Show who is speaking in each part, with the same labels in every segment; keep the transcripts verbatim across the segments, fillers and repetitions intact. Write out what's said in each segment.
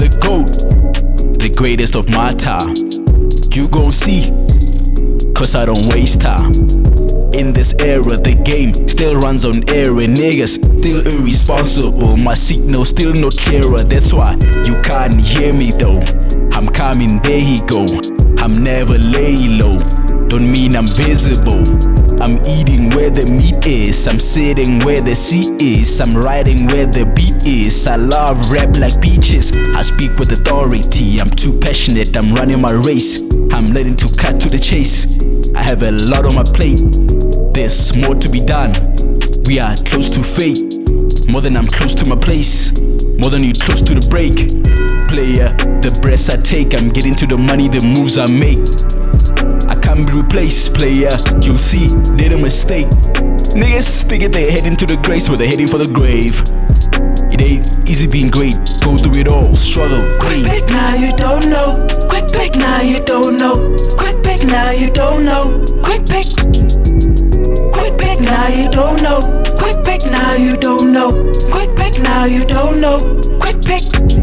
Speaker 1: the GOAT, the greatest of my time. You gon' see, cause I don't waste time. In this era, the game still runs on error. Niggas still irresponsible, my signal still not clearer. That's why you can't hear me though. I'm coming, there he go. I'm never lay low, don't mean I'm visible. I'm eating where the meat is, I'm sitting where the sea is, I'm riding where the beat is. I love rap like peaches, I speak with authority. I'm too passionate, I'm running my race, I'm learning to cut to the chase. I have a lot on my plate, there's more to be done. We are close to fate, more than I'm close to my place, more than you close to the break. Player, the breaths I take, I'm getting to the money, the moves I make. I can't be replaced, player, you'll see, did a mistake. Niggas thinking they're heading to the grace, but they're heading for the grave. It ain't easy being great, go through it all, struggle,
Speaker 2: Quick pick, now you don't know. Quick pick, now you don't know. Quick pick, now you don't know. Quick pick. Quick pick, now you don't know. Quick pick, now you don't know. Quick pick, now you don't know. Quick pick.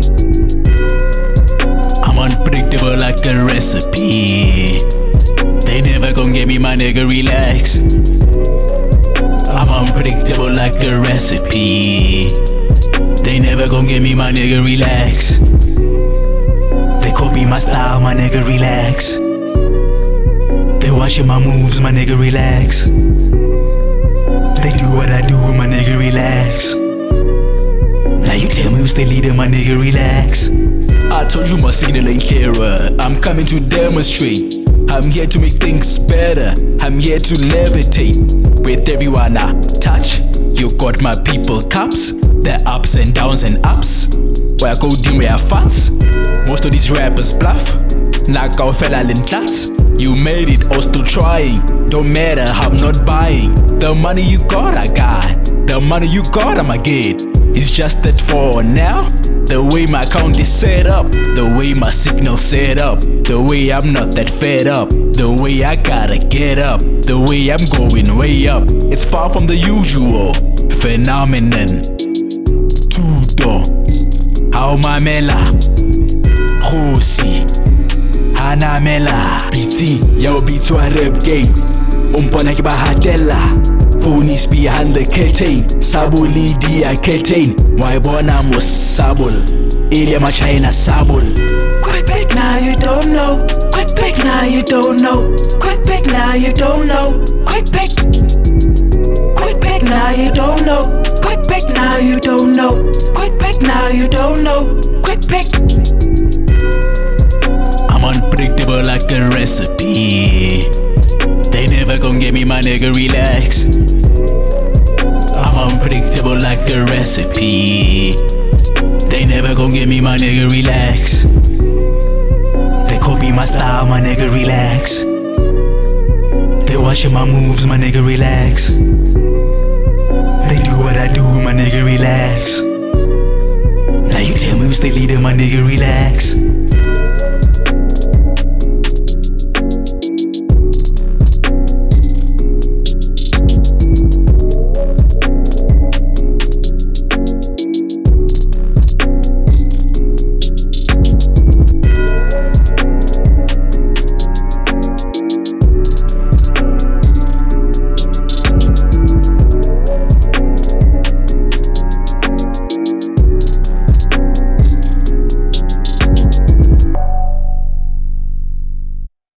Speaker 1: I'm unpredictable like a recipe. They never gon' get me, my nigga, relax. I'm unpredictable like a recipe. They never gon' get me, my nigga, relax. They copy my style, my nigga, relax. They watching my moves, my nigga, relax. They do what I do, my nigga, relax. Now you tell me who's the leader, my nigga, relax. I told you my signal ain't clearer, I'm coming to demonstrate. I'm here to make things better, I'm here to levitate. With everyone I touch, you got my people cups. Their ups and downs and ups, where I go dim, where I fuss. Most of these rappers bluff, knock out fella in flats. You made it, or still trying, don't matter, I'm not buying. The money you got, I got. The money you got, I'ma get. It's just that for now, the way my account is set up, the way my signal set up, the way I'm not that fed up, the way I gotta get up, the way I'm going way up. It's far from the usual phenomenon. Tudo, how my mela, Khosi, Hanamela, B T, yo B to a rap game. Umpana ki bahatela, phone is behind the curtain. Sabuli dia curtain, why bona mos sabul, Ilya ma China sabul.
Speaker 2: Quick pick, now you don't know. Quick pick, now you don't know. Quick pick, now you don't know. Quick pick. Quick pick, now you don't know. Quick pick, now you don't know. Quick pick, now you don't know. Quick pick.
Speaker 1: I'm unpredictable like a recipe. They never gon' get me, my nigga, relax. I'm unpredictable like a recipe. They never gon' get me, my nigga, relax. They copy my style, my nigga, relax. They watching my moves, my nigga, relax. They do what I do, my nigga, relax. Now you tell me who's the leader, my nigga, relax.